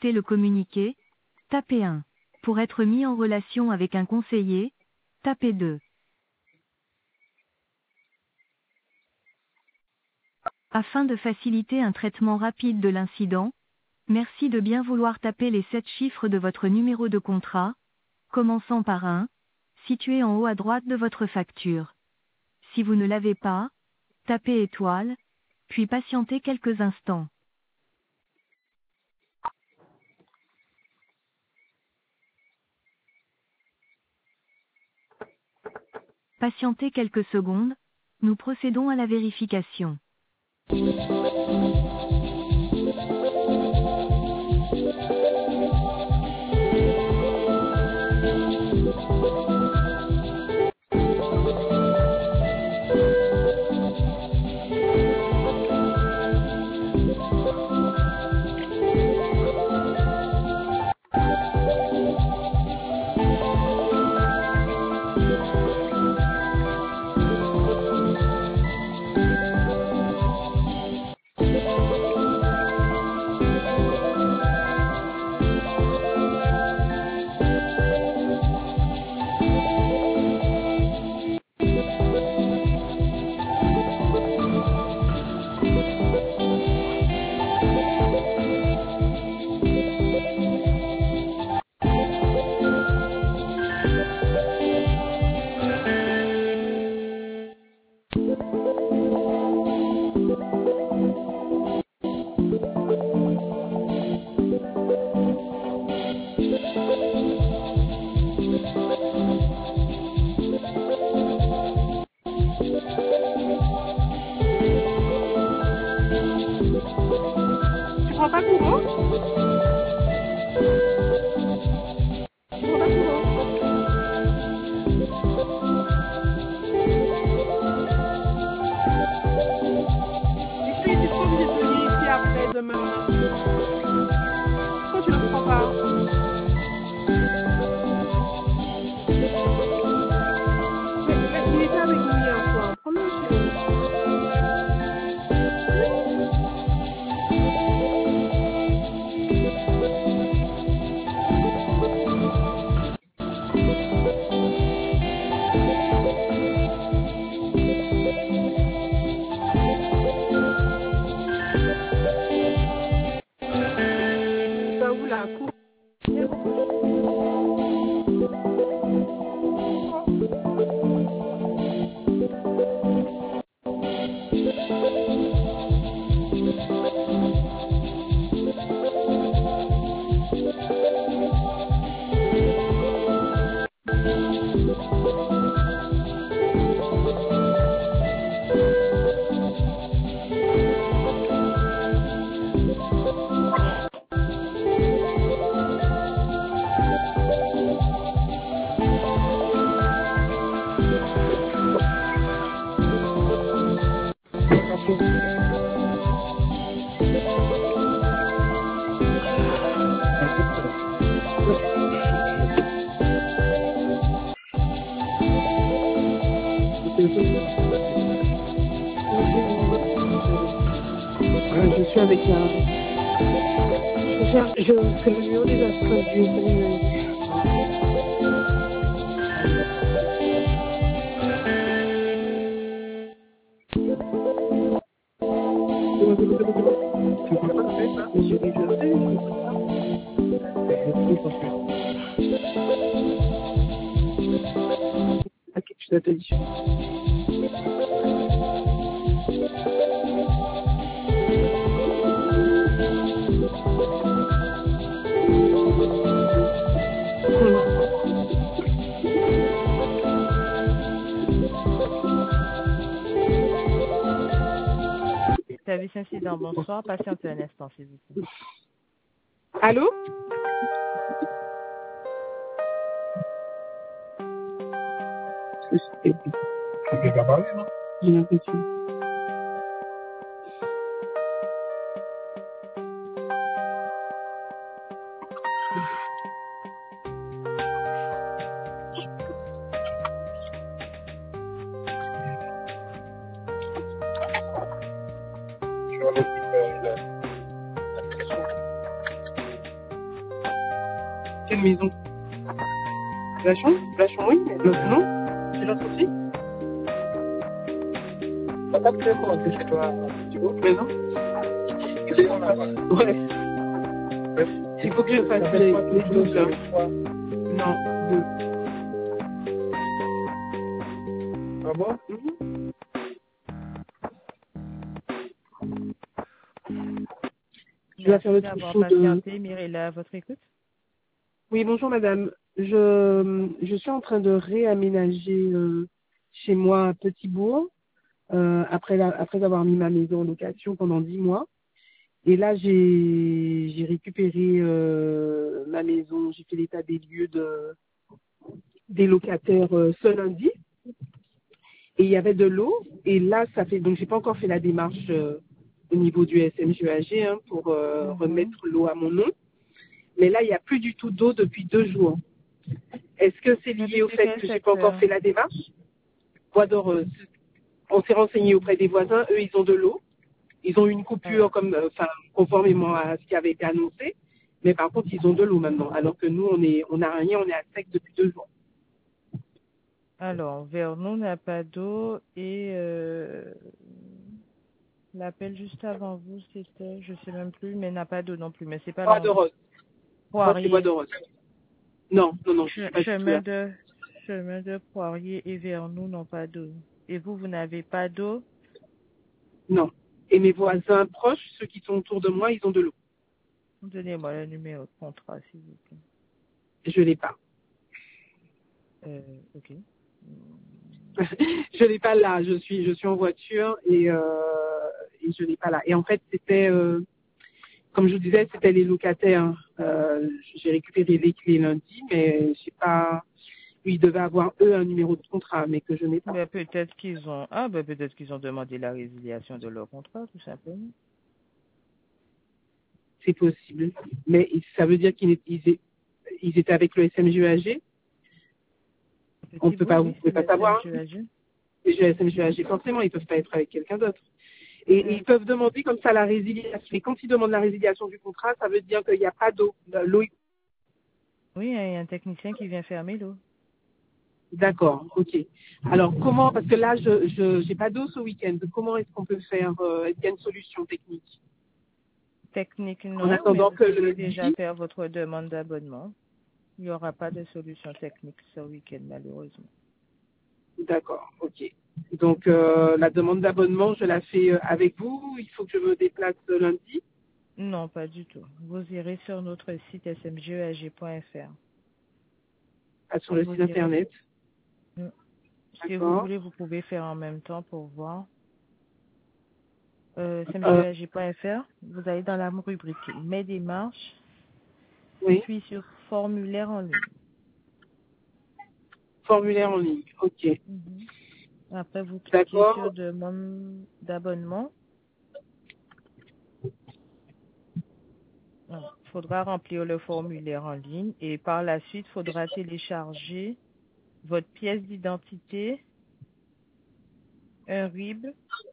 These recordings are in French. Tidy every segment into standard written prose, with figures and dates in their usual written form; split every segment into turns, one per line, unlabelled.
écouter le communiqué, tapez 1. Pour être mis en relation avec un conseiller, tapez 2. Afin de faciliter un traitement rapide de l'incident, merci de bien vouloir taper les 7 chiffres de votre numéro de contrat, commençant par 1, situé en haut à droite de votre facture. Si vous ne l'avez pas, tapez étoile, puis patientez quelques instants. Patientez quelques secondes, nous procédons à la vérification.
Tu prends pas courant? Tu prends pas courant? Et puis, tu peux obligé de venir ici après, demain. Pourquoi tu ne prends pas? Mais il était avec nous hier soir. Prends-le chez nous. Ça où la cour? Je suis avec un... C'est le numéro des astreintes du SAMU. Ok, je dois te dire.
Service incident, bonsoir. Patientez un instant, s'il vous plaît.
Allô?
Tu vas parler, non?
J'ai l'impression.
Tu vas mettre l'application.
quelle maison? Blachon, oui, mais l'autre non. C'est l'autre aussi.
T'as pas de téléphone que chez toi, tu vois?
Mais non.
C'est bon, là-bas.
Ouais. Il faut que je fasse les doubles.
Deux,
Non, deux.
Ah bon?
Je dois faire le
Merci d'avoir
trousseau de...
patienté. Mirella, à votre écoute.
Oui, bonjour madame. Je suis en train de réaménager chez moi à Petit-Bourg après avoir mis ma maison en location pendant 10 mois. Et là, j'ai récupéré ma maison, j'ai fait l'état des lieux des locataires ce lundi. Et il y avait de l'eau. Et là, donc j'ai pas encore fait la démarche au niveau du SMGAG pour remettre l'eau à mon nom. Mais là, il n'y a plus du tout d'eau depuis 2 jours. Est-ce que c'est lié au
Depuis
fait
quel
que j'ai pas encore
secteur?
fait la démarche? Bois d'Oreuse. On s'est renseigné auprès des voisins. Eux, ils ont de l'eau. Ils ont eu une coupure conformément à ce qui avait été annoncé. Mais par contre, ils ont de l'eau maintenant. Alors que nous, on n'a rien, on est à sec depuis 2 jours.
Alors, Vernon n'a pas d'eau et l'appel juste avant vous, c'était, je sais même plus, mais n'a pas d'eau non plus, mais c'est pas
Bois
loin.
d'Oreuse. Moi, c'est Bois
Poirier.
d'Oreuse. Non, je suis pas du tout là.
Chemin de Poirier et Vernou n'ont pas d'eau. Et vous n'avez pas d'eau?
Non. Et mes voisins proches, ceux qui sont autour de moi, ils ont de l'eau.
Donnez-moi le numéro de contrat, s'il vous plaît.
Je l'ai pas.
Ok.
Je l'ai pas là. Je suis en voiture et je l'ai pas là. Et en fait, c'était, comme je vous disais, c'était les locataires. J'ai récupéré les clés lundi, mais j'ai pas. Ils devaient avoir eux un numéro de contrat, mais que je n'ai pas.
Ben, peut-être qu'ils ont demandé la résiliation de leur contrat, tout simplement.
C'est possible. Mais ça veut dire qu'ils étaient avec le SMGAG. On peut pas,
Oui,
vous pouvez
c'est
pas
le
savoir.
SMGAG.
Les SMGAG, forcément, ils peuvent pas être avec quelqu'un d'autre. Et ils peuvent demander comme ça la résiliation. Et quand ils demandent la résiliation du contrat, ça veut dire qu'il n'y a pas d'eau. L'eau.
Oui, il y a un technicien qui vient fermer l'eau.
D'accord, ok. Alors comment, parce que là, je n'ai pas d'eau ce week-end. Comment est-ce qu'on peut faire? Est-ce qu'il y a une solution technique?
Technique,
En
non, mais
attendant
vous
que
pouvez
le
déjà
dit.
faire votre demande d'abonnement. Il n'y aura pas de solution technique ce week-end, malheureusement.
D'accord, ok. Donc la demande d'abonnement, je la fais avec vous. Il faut que je me déplace lundi.
Non, pas du tout. Vous irez sur notre site smgeag.fr.
Sur le
Vous
site
irez.
internet.
Si vous
D'accord.
voulez, vous pouvez faire en même temps pour voir.
Euh,
smgeag.fr. Vous allez dans la rubrique Mes démarches,
oui.
puis sur Formulaire en ligne.
Formulaire en ligne. Ok.
Après, vous cliquez sur
D'accord.
Demande d'abonnement. Il faudra remplir le formulaire en ligne et par la suite, il faudra télécharger votre pièce d'identité, un RIB,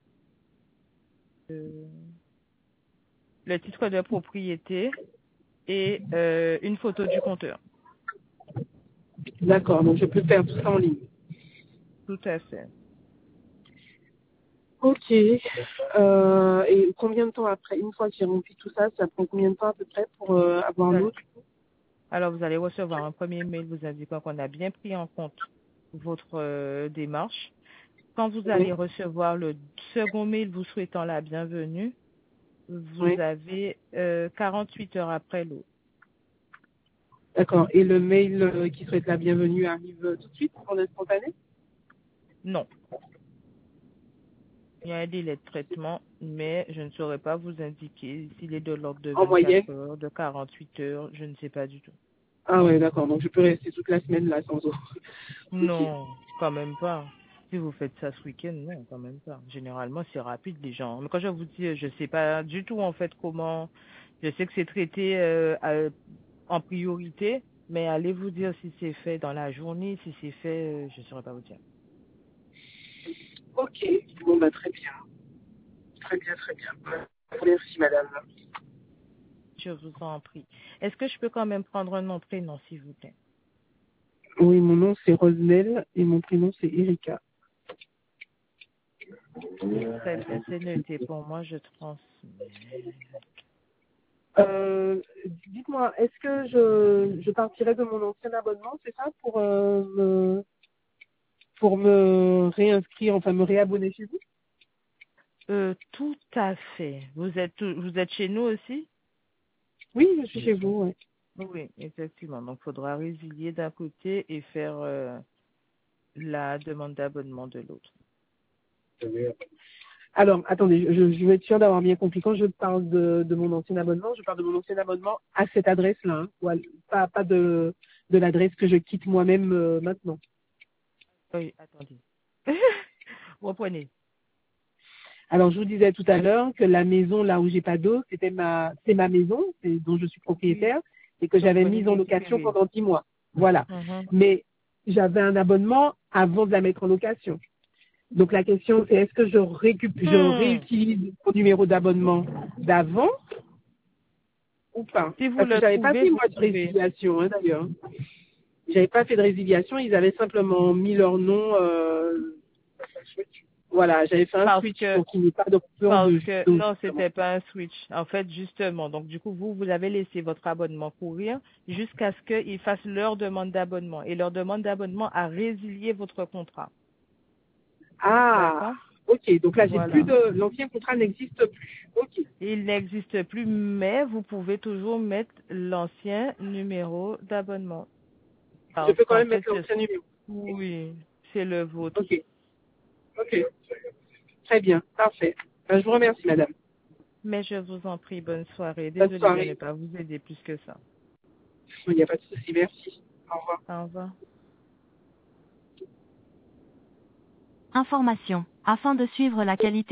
le titre de propriété et une photo du compteur.
D'accord. Donc je peux faire tout ça en ligne.
Tout à fait.
Ok. Et combien de temps après, une fois que j'ai rempli tout ça, ça prend combien de temps à peu près pour avoir l'eau?
Alors, vous allez recevoir un premier mail vous indiquant qu'on a bien pris en compte votre démarche. Quand vous allez
Oui.
recevoir le second mail vous souhaitant la bienvenue, vous
Oui.
avez 48 heures après l'eau.
D'accord. Et le mail qui souhaite la bienvenue arrive tout de suite en instantané?
Non. Il y a un délai de traitement, mais je ne saurais pas vous indiquer s'il est de l'ordre de
En moyenne?
24 heures, de 48 heures, je ne sais pas du tout.
Ah ouais, d'accord. Donc je peux rester toute la semaine là sans eau. Ok.
Non, quand même pas. Si vous faites ça ce week-end, non, quand même pas. Généralement, c'est rapide, les gens. Mais quand je vous dis, je sais pas du tout, en fait, comment... Je sais que c'est traité en priorité, mais allez vous dire si c'est fait dans la journée, si c'est fait, je ne saurais pas vous dire.
Ok. Bon, bah très bien. Très bien, très bien. Merci madame.
je vous en prie. Est-ce que je peux quand même prendre un nom, prénom, s'il vous plaît?
Oui, mon nom c'est Rosnel et mon prénom c'est Erika.
Très bien, c'est noté pour moi, je transmets.
Dites-moi, est-ce que je partirais de mon ancien abonnement, c'est ça, pour me réinscrire, enfin me réabonner chez vous?
Tout à fait. Vous êtes chez nous aussi?
Oui, je suis chez vous, ouais.
Oui, effectivement. Donc, il faudra résilier d'un côté et faire la demande d'abonnement de l'autre.
Alors, attendez, je vais être sûre d'avoir bien compris. Quand je parle de mon ancien abonnement, je parle de mon ancien abonnement à cette adresse-là, hein, pas de l'adresse que je quitte moi-même maintenant.
Oui, attendez. Reprenez.
Alors, je vous disais tout à l'heure que la maison là où j'ai pas d'eau, c'est ma maison, c'est dont je suis propriétaire et que
Donc,
j'avais
vous venez
mise en
de
location
récupérer.
pendant 10 mois. Voilà.
Mhm.
Mais j'avais un abonnement avant de la mettre en location. Donc la question c'est est-ce que je réutilise mon numéro d'abonnement d'avant ou pas?
Si vous
Parce que
le
j'avais pas
trouvez,
fait
vous
moi de
pouvez.
résiliation, hein, d'ailleurs. J'avais pas fait de résiliation, ils avaient simplement mis leur nom. Voilà, j'avais fait un
Parce
switch
que
pour qu'il n'y ait pas de coupure
Parce
de
que
d'eau,
non,
justement.
c'était pas un switch. En fait, justement. Donc, du coup, vous avez laissé votre abonnement courir jusqu'à ce qu'ils fassent leur demande d'abonnement. Et leur demande d'abonnement a résilié votre contrat.
Ah,
D'accord?
ok. Donc là, j'ai plus
Voilà.
de l'ancien contrat n'existe plus. Ok.
Il n'existe plus, mais vous pouvez toujours mettre l'ancien numéro d'abonnement.
Je
Parce
peux quand
qu'en
même
fait,
mettre l'ancien numéro.
oui, c'est le vôtre.
Ok. Ok. Très bien. Parfait. Ben, je vous remercie, madame.
Mais je vous en prie, bonne soirée.
Bonne
Désolée de ne
soirée.
pas vous aider plus que ça.
Il n'y a pas de souci. Merci. Au revoir.
Au revoir.
Information. Afin de suivre la qualité